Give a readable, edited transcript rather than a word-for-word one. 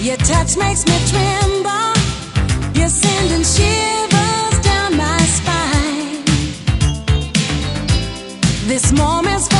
Your touch makes me tremble. You're sending shivers down my spine. This moment's